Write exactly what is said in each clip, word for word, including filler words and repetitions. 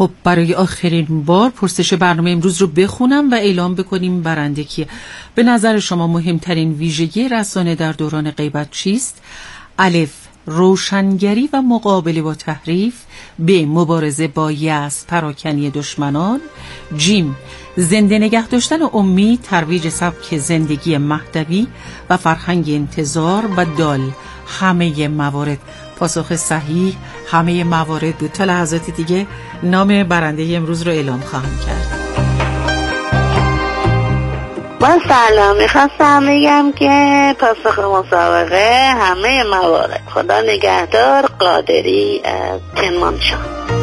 خب برای آخرین بار پرسش برنامه امروز رو بخونم و اعلام بکنیم برنده کیه. به نظر شما مهمترین ویژگی رسانه در دوران غیبت چیست؟ الف، روشنگری و مقابله با تحریف. ب، مبارزه با یأس، پراکنی دشمنان. جیم، زنده نگه داشتن امید، ترویج سبک زندگی مهدوی و فرهنگ انتظار. و دال، همه موارد. پاسخ صحیح همه موارد بود. تا لحظات دیگه نام برنده امروز رو اعلام خواهم کرد. من سلام میخواستم بگم که پاسخ مسابقه همه موارد. خدا نگهدار. قادری از کرمانشاه.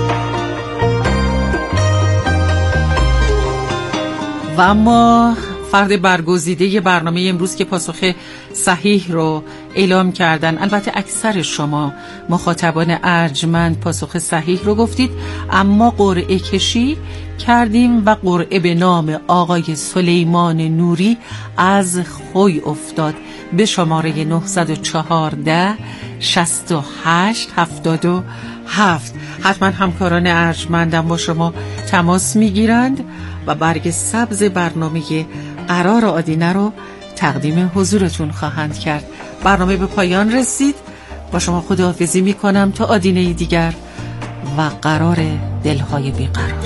و اما فرد برگزیده برنامه امروز که پاسخ صحیح رو اعلام کردن، البته اکثر شما مخاطبان ارجمند پاسخ صحیح رو گفتید، اما قرعه کشی کردیم و قرعه به نام آقای سلیمان نوری از خوی افتاد به شماره نه یک چهار شصت و هشت هفتاد و هفت. حتما همکاران ارجمندم با شما تماس میگیرند و برگ سبز برنامه قرار آدینه رو تقدیم حضورتون خواهند کرد. برنامه به پایان رسید. با شما خداحافظی میکنم تا آدینه دیگر و قرار دلهای بیقرار.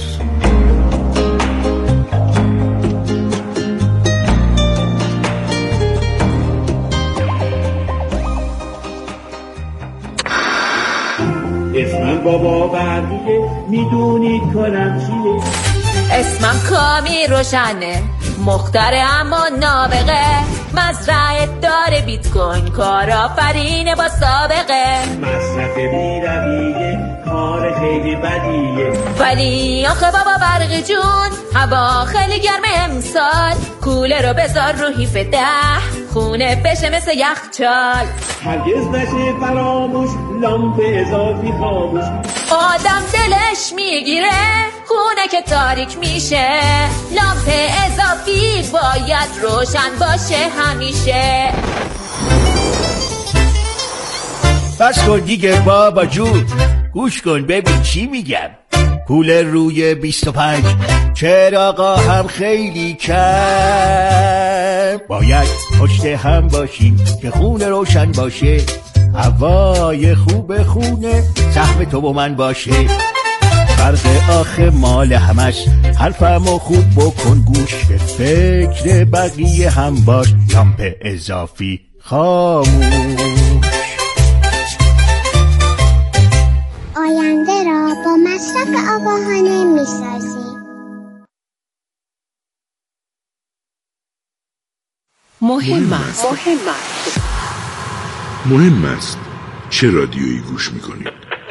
اسمم بابا بردیه میدونید کنم چیه. اسمم کامی روشنه، مختره اما نابغه، مزرعه داره بیت کوین، کارآفرینه با سابقه، مصرف بی‌رویه، کار خیلی بدیه، ولی آخه بابا برق جون هوا خیلی گرمه امسال، کوله رو بذار رو هیف ده خونه بشه مثل یخچال، هرگز نشه فراموش لامپ اضافی خاموش، آدم دلش میگیره خونه که تاریک میشه، لامپ اضافی باید روشن باشه همیشه. بس کن دیگه بابا جون، گوش کن ببین چی میگم. کولر روی بیست و پنج، چراغا هم خیلی کم، باید پشت هم باشیم که خونه روشن باشه، هوای خوب خونه سهم تو و من باشه. فرق آخه مال همش، حرفمو خوب بکن گوش، به فکر بقیه هم باش، لامپ اضافی خاموش. آینده را با مصرف آگاهانه می‌سازیم. مهم است مهم است مهم است چه رادیویی گوش میکنید.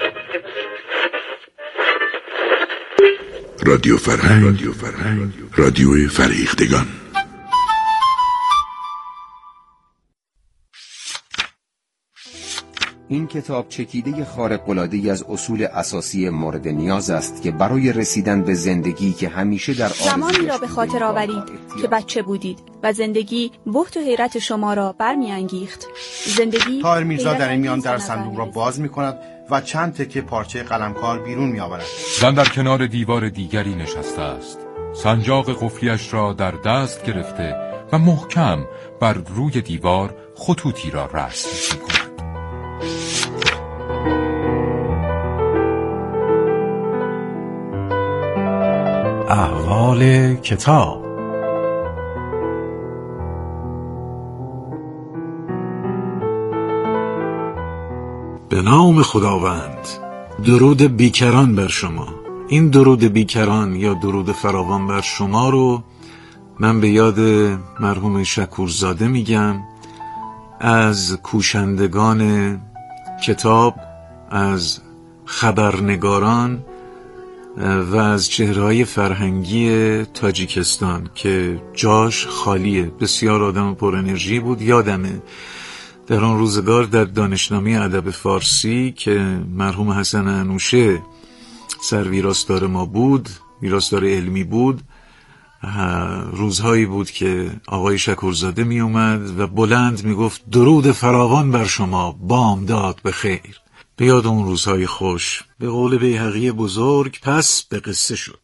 رادیو فرهنگ، رادیو فرهنگ، رادیو فرهیختگان. این کتاب چکیده خارق‌العاده‌ای از اصول اساسی مورد نیاز است که برای رسیدن به زندگی که همیشه در آرزویش زمانی را به خاطر آورید که بچه بودید و زندگی بهت و حیرت شما را برمی‌انگیخت. زندگی طاهر میرزا در این میان در صندوق را باز می‌کند و چند تکه پارچه قلمکار بیرون می‌آورد. زن در کنار دیوار دیگری نشسته است. سنجاق قفلیش را در دست گرفته و محکم بر روی دیوار خطوطی را رسم می‌کند. احوال کتاب. به نام خداوند. درود بیکران بر شما. این درود بیکران یا درود فراوان بر شما رو من به یاد مرحوم شکورزاده میگم، از کوشندگان کتاب، از خبرنگاران و از چهره‌های فرهنگی تاجیکستان که جاش خالیه. بسیار آدم پر انرژی بود. یادمه در آن روزگار در دانشنامه ادب فارسی که مرحوم حسن انوشه سر ویراستار ما بود، ویراستار علمی بود، روزهایی بود که آقای شکورزاده می اومد و بلند می گفت درود فراوان بر شما، بامداد بخیر. به یاد اون روزهای خوش. به قول بیهقی بزرگ پس به قصه شد.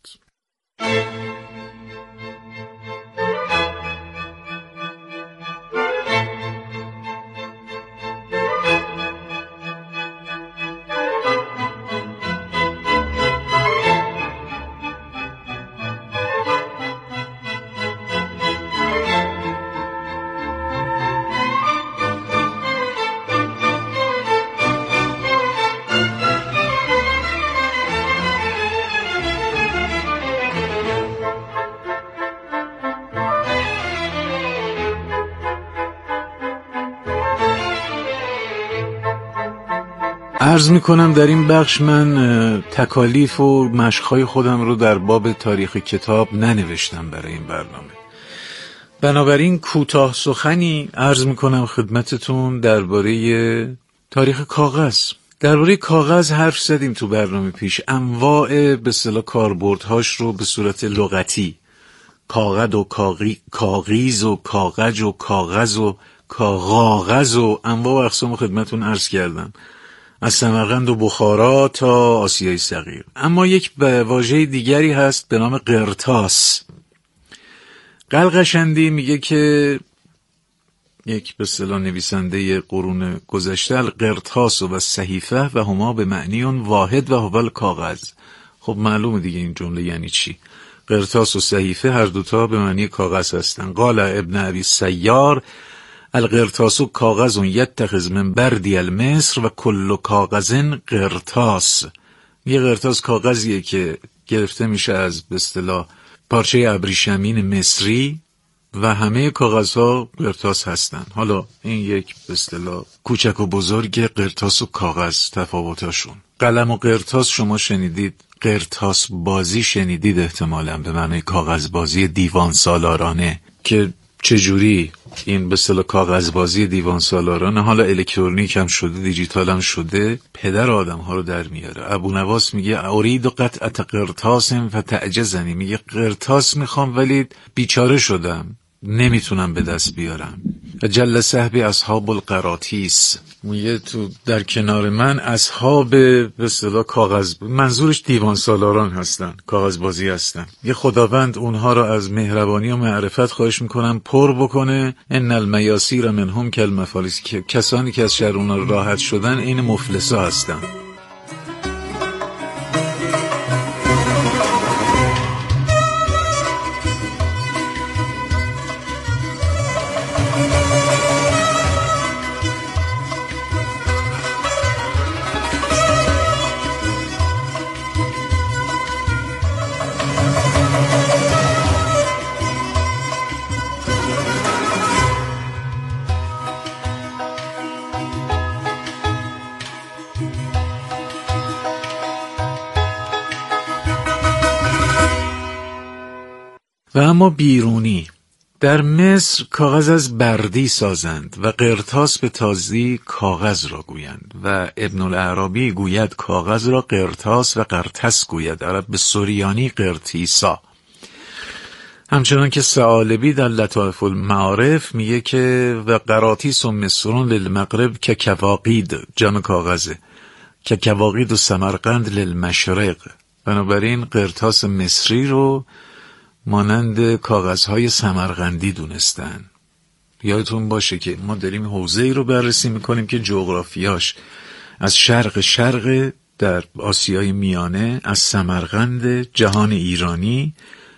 عرض می کنم در این بخش من تکالیف و مشق‌های خودم رو در باب تاریخ کتاب ننوشتم برای این برنامه. بنابراین کوتاه سخنی عرض می کنم خدمتتون درباره تاریخ کاغذ. درباره کاغذ حرف زدیم تو برنامه پیش، انواع به اصطلاح کاربردهاش رو به صورت لغتی، کاغذ و کاغی، کاغیز و کاغج و کاغذ و کاغاغز و انواع و اقسام خدمتتون عرض کردم، از سمرقند و بخارا تا آسیای صغیر. اما یک واژه دیگری هست به نام قرطاس. قلقشندی میگه که یک به اصطلاح نویسنده قرون گذشته، القرطاس و صحیفه و هما به معنی واحد و هو کاغذ. خب معلومه دیگه این جمله یعنی چی. قرطاس و صحیفه هر دوتا به معنی کاغذ هستن. قال ابن ابی سیار القرطاس کاغذ یتخذ من بردی المصر و کل کاغذ قرطاس. یه قرطاس کاغذیه که گرفته میشه از به اصطلاح پارچه ابریشمین مصری و همه کاغذها قرطاس هستن. حالا این یک به اصطلاح کوچک و بزرگ قرطاس و کاغذ تفاوتاشون. قلم و قرطاس شما شنیدید، قرطاس بازی شنیدید احتمالاً به معنی کاغذ بازی دیوان سالارانه، که چجوری این به اصطلاح کاغذ بازی دیوان سالارانه حالا الکترونیک هم شده، دیجیتال هم شده، پدر آدم ها رو در میاره. ابو نواس میگه ارید قطعه قرطاس فتعجزنی، میگه قرطاس میخوام ولی بیچاره شدم، نمیتونم به دست بیارم. جل صحبی اصحاب القراطیس، میگه تو در کنار من اصحاب به اصطلاح کاغذ، منظورش دیوان سالاران هستن، کاغذ بازی هستن. یه خداوند اونها رو از مهربانی و معرفت خواهش میکنم پر بکنه. ان المیاسیر منهم کالمفالس، که کسانی که از شر اونها راحت شدن این مفلسا هستن. و اما بیرونی، در مصر کاغذ از بردی سازند و قرطاس به تازی کاغذ را گویند و ابن الاعرابی گوید کاغذ را قرطاس و قرطس گوید، عرب به سوریانی قرطیسا. همچنان که ثعالبی در لطائف المعارف میگه که و قراطیس و مصرون للمغرب که کواقید، جمع کاغذه، که کواقید و سمرقند للمشرق. بنابراین قرطاس مصری رو مانند کاغذهای سمرقندی دونستن. یادتون باشه که ما داریم حوزه‌ای رو بررسی میکنیم که جغرافیاش از شرق شرق در آسیای میانه، از سمرقند جهان ایرانی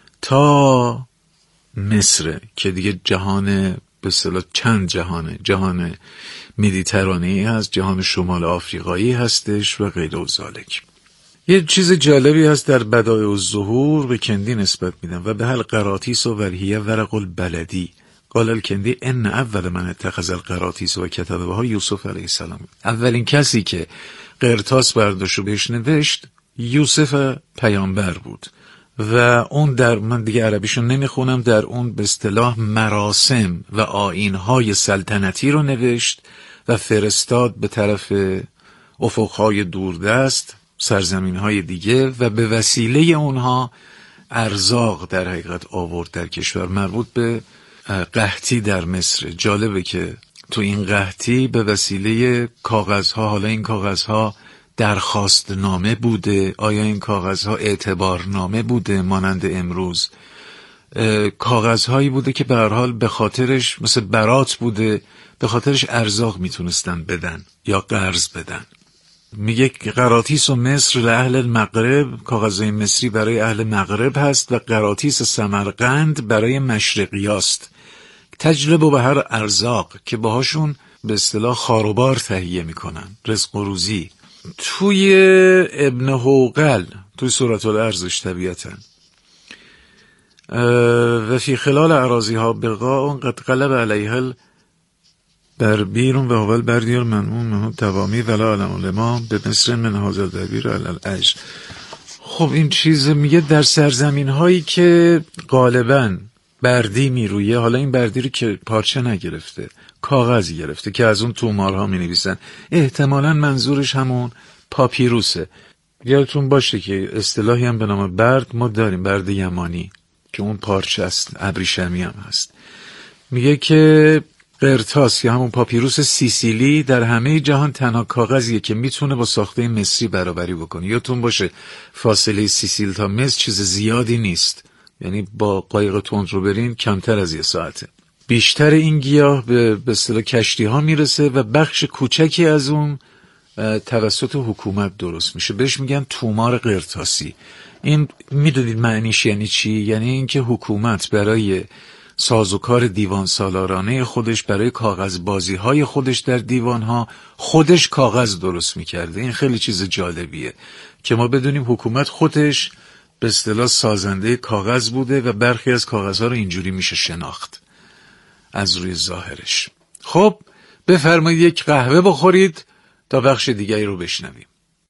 تا مصر که دیگه جهان به اصطلاح چند جهانه، جهان مدیترانه‌ای هست، جهان شمال آفریقایی هستش و غیر ذالک. یه چیز جالبی هست در بدایع الظهور به کندی نسبت میدن و به هل قراطیس و ورهیه ورق البلدی. قال الکندی ان اول من اتخذ القراطیس و کتبه ها یوسف علیه السلام. اولین کسی که قرطاس برداشت و بهش نوشت یوسف پیامبر بود و اون در، من دیگه عربیشون نمیخونم، در اون به اصطلاح مراسم و آیین‌های سلطنتی رو نوشت و فرستاد به طرف افقهای دوردست، سرزمین‌های دیگه، و به وسیله اونها ارزاق در حقیقت آورد در کشور. مربوط به قحطی در مصر. جالبه که تو این قحطی به وسیله کاغذها، حالا این کاغذها درخواست نامه بوده؟ آیا این کاغذها اعتبارنامه بوده مانند امروز؟ کاغذهایی بوده که به هر حال به خاطرش مثل برات بوده، به خاطرش ارزاق میتونستن بدن یا قرض بدن. میگه قراطیس و مصر لأهل المغرب، کاغذهای مصری برای اهل مغرب هست و قراطیس سمرقند برای مشرقیاست. تجربه به هر ارزاق که باهاشون به اصطلاح خاروبار تهیه میکنن، رزق و روزی. توی ابن حوقل توی سورة الارضش طبیعتاً و فی خلال اراضیها بقاء قد قلب علیها بربیر و هو البردی منمون منه توامی ولا علم لما به مصر من هذا الدبیر علی الاجر. خب این چیز میگه در سرزمین هایی که غالباً بردی میرویه، حالا این بردی رو که پارچه نگرفته، کاغذی گرفته که از اون تومارها می نویسن، احتمالاً منظورش همون پاپیروسه. یادتون باشه که اصطلاحی هم به نام برد ما داریم، برد یمانی که اون پارچه است، ابریشمی هم هست. میگه که قرطاس یا همون پاپیروس سیسیلی در همه جهان تنها کاغذیه که میتونه با ساخته مصری برابری بکنه. یادتون باشه فاصله سیسیل تا مصر چیز زیادی نیست، یعنی با قایق تند رو برین کمتر از یه ساعته. بیشتر این گیاه به به اصطلاح کشتی ها میرسه و بخش کوچکی از اون توسط حکومت درست میشه، بهش میگن تومار قرطاسی. این میدونید معنیش یعنی چی؟ یعنی اینکه حکومت برای سازوکار دیوان سالارانه خودش، برای کاغذ بازی های خودش در دیوان ها، خودش کاغذ درست میکرده. این خیلی چیز جالبیه که ما بدونیم حکومت خودش به اصطلاح سازنده کاغذ بوده و برخی از کاغذها رو اینجوری میشه شناخت از روی ظاهرش. خب بفرمایید یک قهوه بخورید تا بخش دیگری رو بشنویم.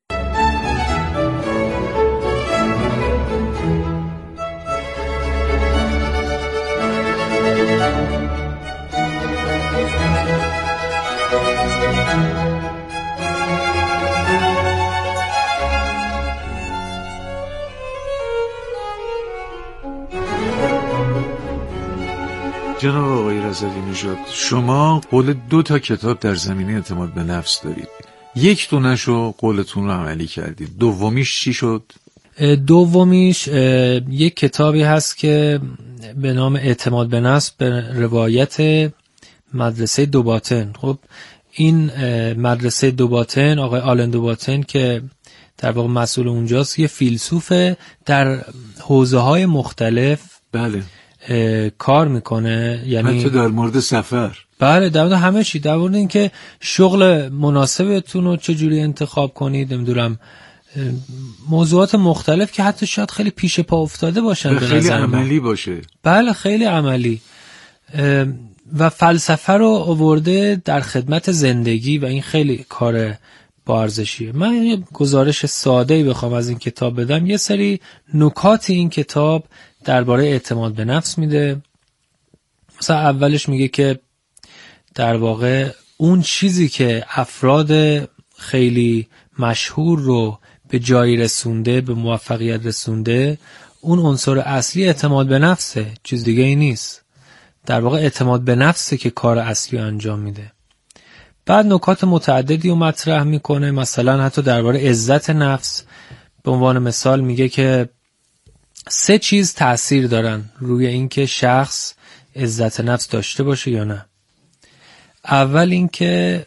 جناب آقای رضوی نژاد، شما قول دو تا کتاب در زمینه اعتماد به نفس دارید. یک دونشو قولتون رو عملی کردید، دومیش چی شد؟ دومیش یک کتابی هست که به نام اعتماد به نفس به روایت مدرسه دوباتن. خب این مدرسه دوباتن، آقای آلن دوباتن که در واقع مسئول اونجاست، یه فیلسوفه در حوزه‌های مختلف بله کار میکنه، یعنی حتی در مورد سفر. بله در مورد همه چی، در مورد اینکه شغل مناسبتون رو چجوری انتخاب کنید، نمیدونم موضوعات مختلف که حتی شاید خیلی پیش پا افتاده باشن، خیلی عملی باشه. بله خیلی عملی و فلسفه رو آورده در خدمت زندگی و این خیلی کار با ارزشیه. من یه گزارش ساده‌ای بخوام از این کتاب بدم، یه سری نکات این کتاب درباره اعتماد به نفس میده. مثلا اولش میگه که در واقع اون چیزی که افراد خیلی مشهور رو به جایی رسونده، به موفقیت رسونده، اون عنصر اصلی اعتماد به نفسه، چیز دیگه ای نیست. در واقع اعتماد به نفسه که کار اصلی رو انجام میده. بعد نکات متعددی رو مطرح میکنه، مثلا حتی درباره عزت نفس. به عنوان مثال میگه که سه چیز تأثیر دارن روی اینکه شخص عزت نفس داشته باشه یا نه. اول اینکه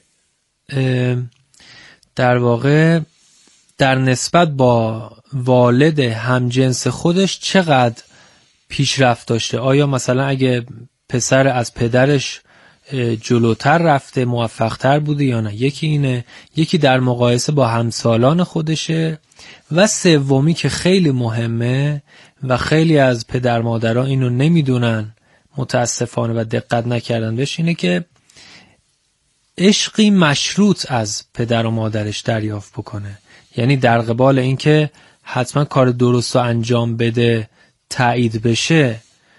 در واقع در نسبت با والد همجنس خودش چقدر پیشرفت داشته. آیا مثلا اگه پسر از پدرش جلوتر رفته، موفقتر بوده یا نه. یکی اینه. یکی در مقایسه با همسالان خودشه. و سومی که خیلی مهمه و خیلی از پدر مادرها اینو نمیدونن متاسفانه و دقت نکردن بهش، اینه که عشقی مشروط از پدر و مادرش دریافت بکنه. یعنی در قبال اینکه حتما کار درست رو انجام بده، تایید بشه،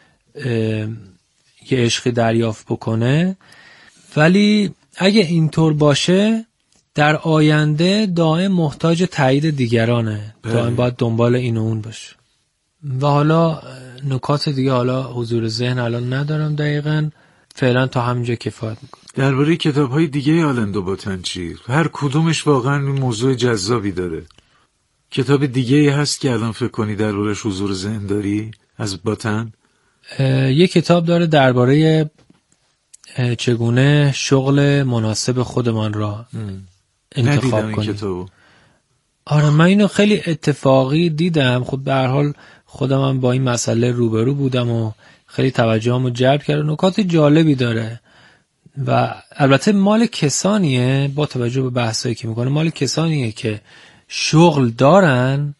یه عشقی دریافت بکنه. ولی اگه اینطور باشه در آینده دائم محتاج تایید دیگرانه، دائم باید دنبال این و اون باشه. و حالا نکات دیگه حالا حضور ذهن الان ندارم دقیقاً. فعلا تا همینجا کفایت میکنه. درباره کتاب‌های دیگه آلن دو باتن چی؟ هر کدومش واقعا موضوع جذابی داره. کتاب دیگه هست که الان فکر کنی درباره‌اش حضور ذهن داری از باتن؟ یه کتاب داره درباره چگونه شغل مناسب خودمان را انتخاب کنیم. کتابو. آره من اینو خیلی اتفاقی دیدم. خب به هر حال خودم هم با این مسئله روبرو بودم و خیلی توجهمو جلب کرد. نکات جالبی داره و البته مال کسانیه، با توجه به بحثایی که میکنه، مال کسانیه که شغل دارن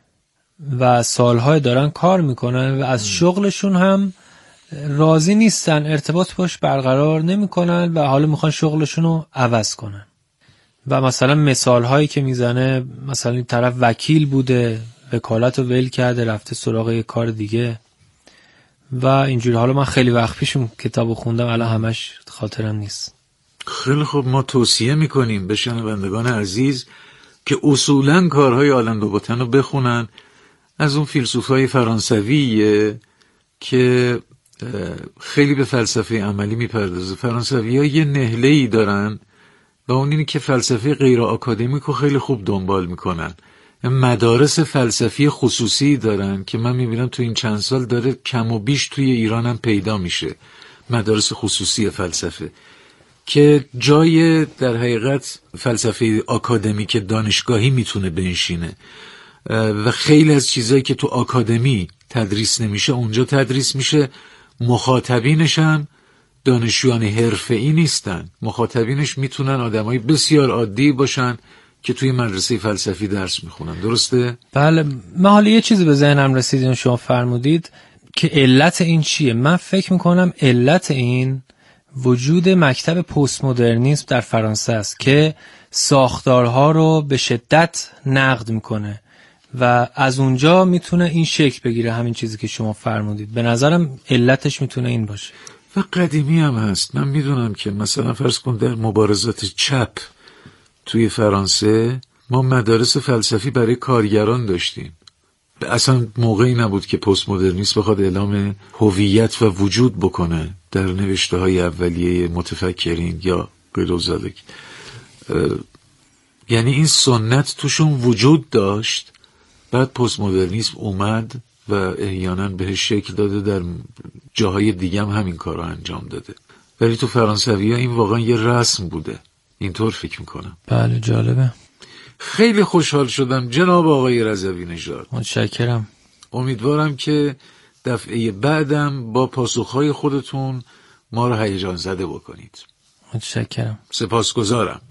و سالهای دارن کار میکنن و از شغلشون هم راضی نیستن، ارتباط باش برقرار نمیکنن و حالا میخوان شغلشون رو عوض کنن. و مثلا مثال هایی که میزنه، مثلا این طرف وکیل بوده، وکالت رو ول کرده رفته سراغ یه کار دیگه و اینجوری. حالا من خیلی وقت پیشم کتابو خوندم، الان همش خاطرم نیست. خیلی خوب، ما توصیه میکنیم به شنوندگان عزیز که اصولاً کارهای آلن دو باتن رو بخونن. از اون فیلسوفای فرانسویه که خیلی به فلسفه عملی میپردازه. فرانسوی‌ها یه نهله‌ای دارن و اون اینه که فلسفه غیر آکادمیک رو خیلی خوب دنبال میکنن. مدارس فلسفی خصوصی دارن که من میبینم تو این چند سال داره کم و بیش توی ایران هم پیدا میشه، مدارس خصوصی فلسفه که جای در حقیقت فلسفه آکادمیک دانشگاهی میتونه بنشینه و خیلی از چیزایی که تو آکادمی تدریس نمیشه اونجا تدریس میشه. مخاطبینش هم دانشجویان حرفه‌ای نیستن، مخاطبینش میتونن آدمای بسیار عادی باشن که توی مدرسه فلسفی درس میخونن. درسته؟ بله. من حالا یه چیزی به ذهنم رسید اینو شما فرمودید که علت این چیه. من فکر میکنم علت این وجود مکتب پست مدرنیسم در فرانسه است که ساختارها رو به شدت نقد میکنه و از اونجا میتونه این شکل بگیره، همین چیزی که شما فرمودید. به نظرم علتش میتونه این باشه. و قدیمی هم هست. من میدونم که مثلا فرض کن در مبارزات چپ توی فرانسه ما مدارس فلسفی برای کارگران داشتیم. اصلا موقعی نبود که پست مدرنیسم بخواد اعلام هویت و وجود بکنه در نوشته های اولیه متفکرین یا غیر ذالک. یعنی این سنت توشون وجود داشت، بعد پست مدرنیسم اومد و احیانا بهش شکل داده، در جاهای دیگه هم همین کار رو انجام داده. ولی تو فرانسوی ها این واقعا یه رسم بوده، اینطور فکر میکنم. بله جالبه. خیلی خوشحال شدم جناب آقای رضوی نژاد. متشکرم. امیدوارم که دفعه بعدم با پاسخهای خودتون ما رو هیجان زده بکنید. متشکرم. سپاسگزارم.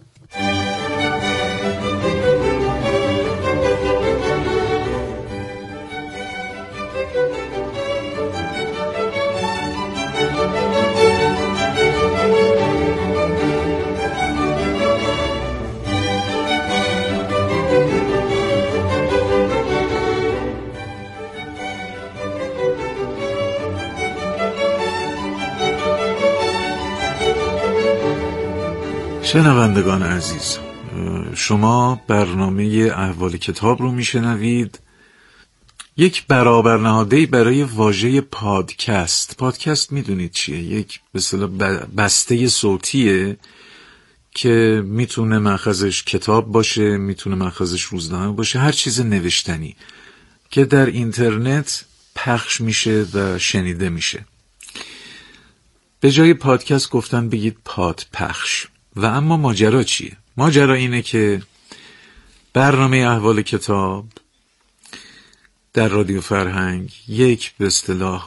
شنوندگان عزیز، شما برنامه احوال کتاب رو میشنوید. یک برابر نهاده‌ای برای واژه پادکست. پادکست میدونید چیه؟ یک به اصطلاح بسته صوتیه که میتونه مأخذش کتاب باشه، میتونه مأخذش روزنامه باشه، هر چیز نوشتنی که در اینترنت پخش میشه و شنیده میشه. به جای پادکست گفتن بگید پاد پخش. و اما ماجرا چیه؟ ماجرا اینه که برنامه احوال کتاب در رادیو فرهنگ یک به اصطلاح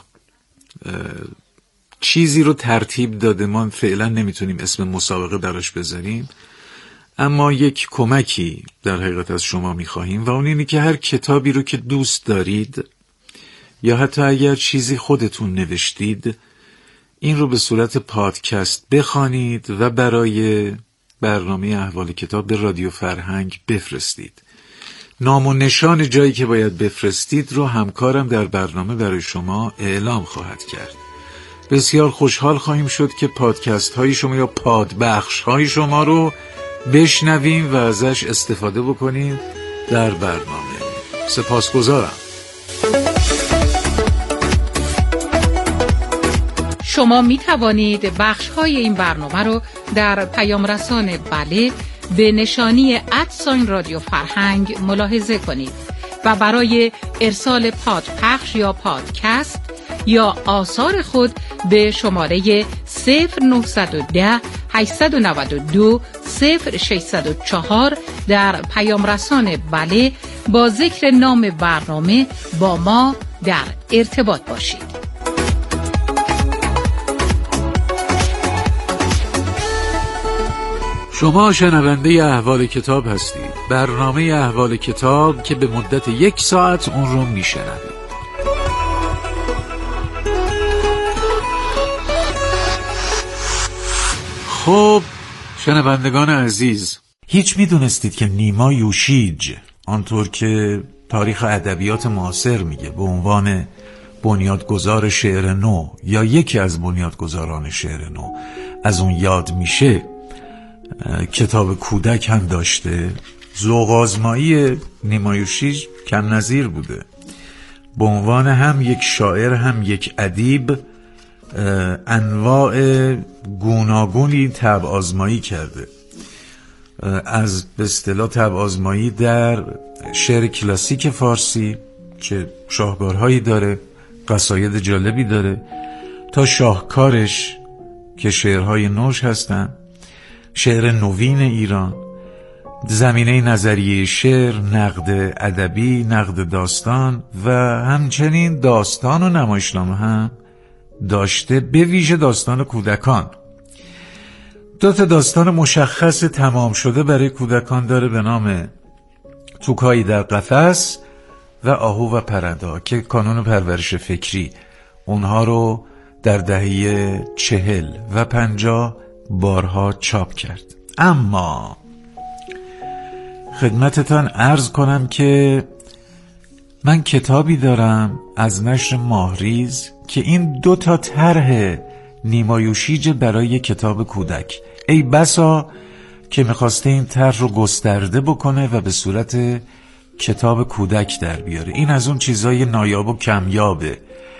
چیزی رو ترتیب داده. ما فعلا نمیتونیم اسم مسابقه براش بذاریم، اما یک کمکی در حقیقت از شما میخواهیم و اون اینه که هر کتابی رو که دوست دارید یا حتی اگر چیزی خودتون نوشتید این رو به صورت پادکست بخوانید و برای برنامه احوال کتاب به رادیو فرهنگ بفرستید. نام و نشان جایی که باید بفرستید رو همکارم در برنامه برای شما اعلام خواهد کرد. بسیار خوشحال خواهیم شد که پادکست های شما یا پادبخش های شما رو بشنویم و ازش استفاده بکنیم در برنامه. سپاسگزارم. شما می توانید بخش های این برنامه رو در پیام رسان بله به نشانی ادساین رادیو فرهنگ ملاحظه کنید و برای ارسال پادپخش یا پادکست یا آثار خود به شماره صفر نهصد و ده هشتصد و نود و دو صفر ششصد و چهار در پیام رسان بله با ذکر نام برنامه با ما در ارتباط باشید. شما شنونده احوال کتاب هستید، برنامه احوال کتاب که به مدت یک ساعت اون رو میشنوید. خب شنوندگان عزیز، هیچ میدونستید که نیما یوشیج، آنطور که تاریخ ادبیات معاصر میگه، به عنوان بنیادگذار شعر نو یا یکی از بنیادگذاران شعر نو از اون یاد میشه، کتاب کودک هم داشته؟ ذوق آزمایی نیما یوشیج کم نظیر بوده. به عنوان هم یک شاعر هم یک ادیب انواع گوناگونی طبع آزمایی کرده، از به اصطلاح طبع آزمایی در شعر کلاسیک فارسی که شاهکارهایی داره، قصاید جالبی داره، تا شاهکارش که شعرهای نوش هستن، شعر نوین ایران، زمینه نظریه شعر، نقد ادبی، نقد داستان و همچنین داستان و نمایشنامه هم داشته، به ویژه داستان کودکان. دو تا داستان مشخص تمام شده برای کودکان داره به نام توکایی در قفس و آهو و پرنده ها که کانون پرورش فکری اونها رو در دهه چهل و پنجاه بارها چاپ کرد. اما خدمتتان عرض کنم که من کتابی دارم از نشر ماهریز که این دو تا طرح نیما یوشیج برای کتاب کودک، ای بسا که میخواسته این طرح رو گسترده بکنه و به صورت کتاب کودک در بیاره. این از اون چیزای نایاب و کمیابه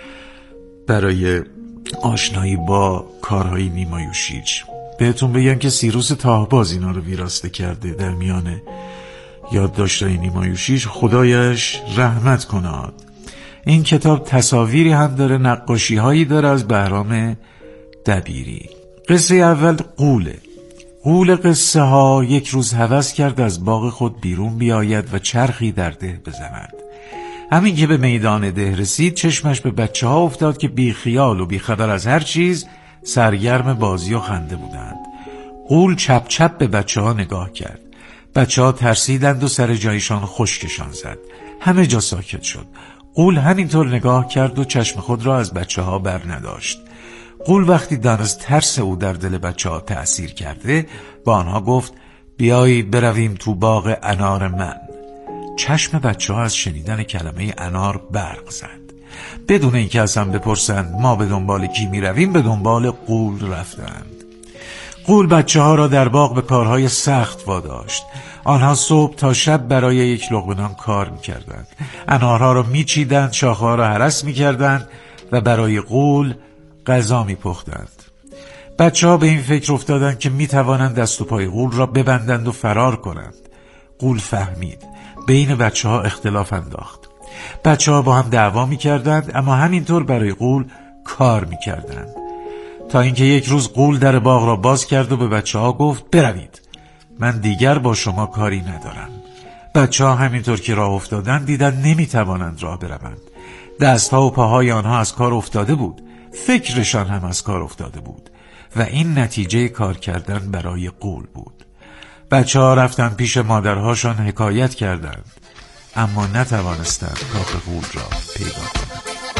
برای آشنایی با کارهای نیما یوشیج. بهتون بگم که سیروس تاهباز اینا رو ویراسته کرده در میان یادداشت‌های نیما یوشیج، خدایش رحمت کناد. این کتاب تصاویری هم داره، نقاشی هایی داره از بهرام دبیری. قصه اول قوله. قول قصه ها یک روز هوس کرد از باغ خود بیرون بیاید و چرخی در ده بزند. همین که به میدان ده رسید چشمش به بچه ها افتاد که بی خیال و بی خبر از هر چیز سرگرم بازی و خنده بودند. قول چپ چپ به بچه ها نگاه کرد. بچه ها ترسیدند و سر جایشان خشکشان زد. همه جا ساکت شد. قول همینطور نگاه کرد و چشم خود را از بچه ها بر نداشت. قول وقتی دانست ترس او در دل بچه ها تأثیر کرده، با آنها گفت بیایید برویم تو باغ انار من. چشم بچه ها از شنیدن کلمه انار برق زد. بدون اینکه از هم بپرسند ما به دنبال کی می رویم، به دنبال قول رفتند. قول بچه ها را در باغ به کارهای سخت واداشت. آنها صبح تا شب برای یک لقمه نان کار می کردند. انارها را می چیدند، شاخه‌ها را هرس می کردند و برای قول غذا می پختند. بچه ها به این فکر افتادند که می توانند دست و پای قول را ببندند و فرار کنند. قول فهمید. بین بچه ها اختلاف انداخت. بچه ها با هم دعوا می کردند، اما همینطور برای قول کار می کردند. تا اینکه یک روز قول در باغ را باز کرد و به بچه ها گفت بروید، من دیگر با شما کاری ندارم. بچه ها همینطور که راه افتادند دیدند نمی توانند راه بروند. دست ها و پاهای آنها از کار افتاده بود، فکرشان هم از کار افتاده بود و این نتیجه کار کردن برای قول بود. بچه ها رفتن پیش مادرهاشان حکایت کردند، اما نتوانستند کاخ قول را پیدا کنند.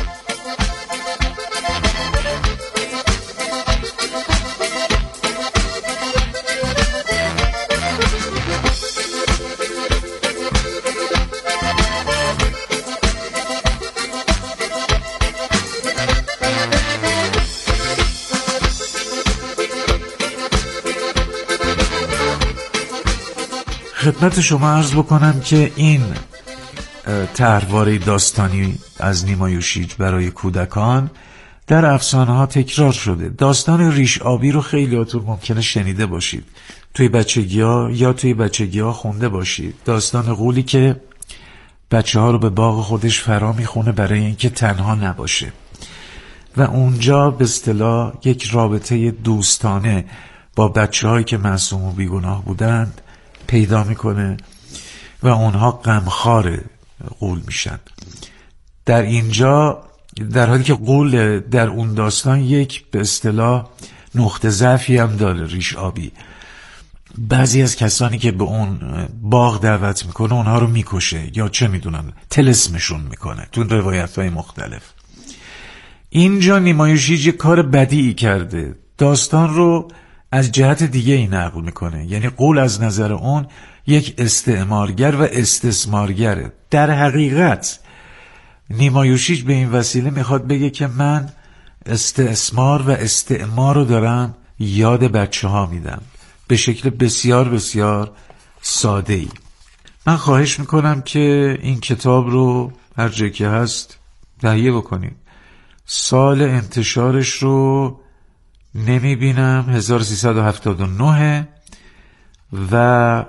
خدمت شما عرض بکنم که این طرحواره داستانی از نیما یوشیج برای کودکان در افسانه ها تکرار شده. داستان ریش آبی رو خیلی هاتون ممکنه شنیده باشید، توی بچگی ها یا توی بچگی ها خونده باشید. داستان غولی که بچه ها رو به باغ خودش فرا میخونه برای اینکه تنها نباشه و اونجا به اصطلاح یک رابطه دوستانه با بچه هایی که معصوم و بیگناه بودند پیدا میکنه و اونها غمخوار غول میشن. در اینجا در حالی که غول در اون داستان یک به اصطلاح نقطه ضعفی هم داره، ریش آبی، بعضی از کسانی که به اون باغ دعوت میکنه اونها رو میکشه یا چه میدونن طلسمشون میکنه تو روایت های مختلف. اینجا نیمایشیج یک کار بدیعی کرده، داستان رو از جهت دیگه ای نقل میکنه. یعنی غول از نظر اون یک استعمارگر و استثمارگره. در حقیقت نیمایوشیج به این وسیله میخواد بگه که من استثمار و استعمار رو دارم یاد بچه ها میدم به شکل بسیار بسیار ساده ای. من خواهش میکنم که این کتاب رو هر جایی که هست تهیه بکنید. سال انتشارش رو نمیبینم، هزار و سیصد و هفتاد و نه و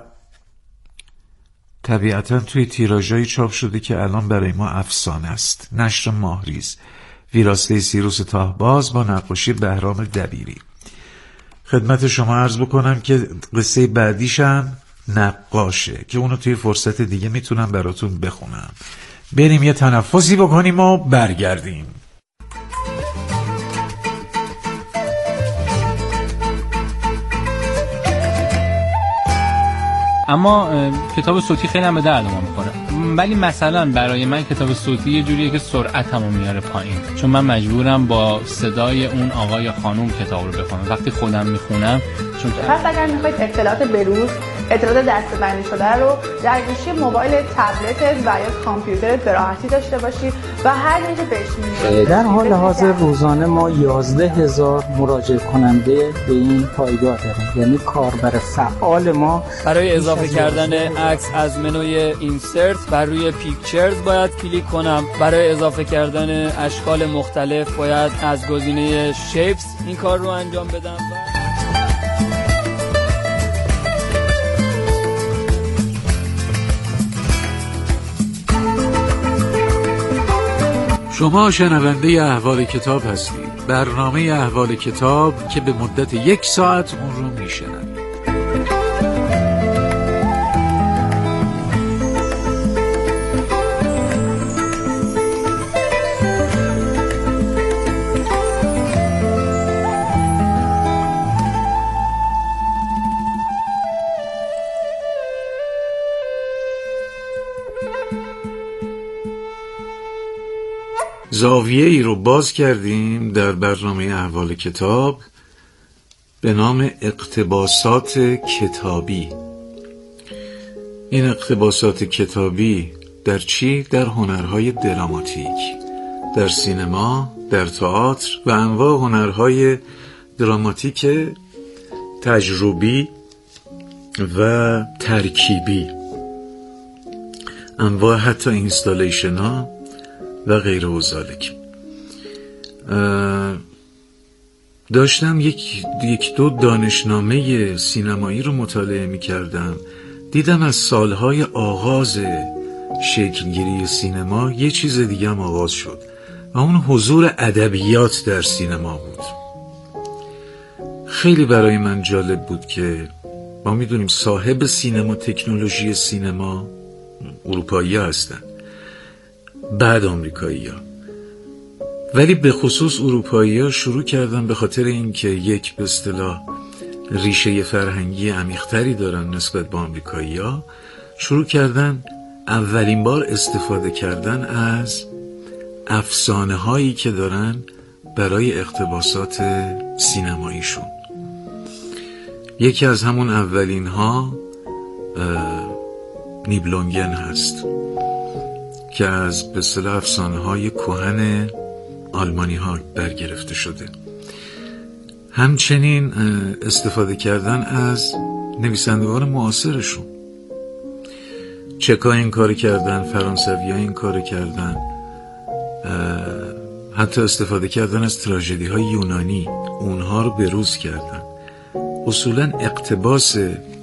طبیعتا توی تیراژایی چاپ شده که الان برای ما افسانه است. نشر ماهریز، ویراسته سیروس تاهباز با نقاشی بهرام دبیری. خدمت شما عرض بکنم که قصه بعدیشم نقاشه که اونو توی فرصت دیگه میتونم براتون بخونم. بریم یه تنفسی بکنیم و برگردیم. اما کتاب صوتی خیلی هم به درد ما میخوره، ولی مثلا برای من کتاب صوتی یه جوریه که سرعتمو میاره پایین، چون من مجبورم با صدای اون آقا یا خانوم کتاب رو بخونم. وقتی خودم میخونم چون پس اگر میخواید اطلاعات بروز، اطلاعات دسته‌بندی شده رو در گوشی موبایل، تبلتت و یا کامپیوترت به راحتی داشته باشی و هر جایی بهش می‌رسی. در حال حاضر روزانه ما یازده هزار مراجعه کننده به این پایگاه داریم، یعنی کاربر فعال ما. برای اضافه کردن عکس از منوی اینسرت بر روی پیکچرز باید کلیک کنم. برای اضافه کردن اشکال مختلف باید از گزینه شیپس این کار رو انجام بدم. شما شنونده احوال کتاب هستید، برنامه احوال کتاب که به مدت یک ساعت اون رو میشنوید. زاویه ای رو باز کردیم در برنامه احوال کتاب به نام اقتباسات کتابی. این اقتباسات کتابی در چی؟ در هنرهای دراماتیک، در سینما، در تئاتر و انواع هنرهای دراماتیک تجربی و ترکیبی، انواع حتی اینستالیشن ها و غیره و ذالک. داشتم یک, یک دو دانشنامه سینمایی رو مطالعه می کردم، دیدم از سالهای آغاز شکلگیری سینما یه چیز دیگه هم آغاز شد و اون حضور ادبیات در سینما بود. خیلی برای من جالب بود که ما میدونیم صاحب سینما، تکنولوژی سینما اروپایی ها هستن، بعد آمریکایی ها، ولی به خصوص اروپایی ها شروع کردن به خاطر اینکه یک به اصطلاح ریشه فرهنگی عمیق‌تری دارن نسبت به آمریکایی ها، شروع کردن اولین بار استفاده کردن از افسانه هایی که دارن برای اقتباسات سینماییشون. یکی از همون اولین ها نیبلونگن هست که از به اصطلاح افسانه های کهن آلمانی ها برگرفته شده. همچنین استفاده کردن از نویسندگان معاصرشون. چکا این کار کردن، فرانسوی ها این کار کردن، حتی استفاده کردن از تراژدی های یونانی، اونها رو بروز کردن. اصولا اقتباس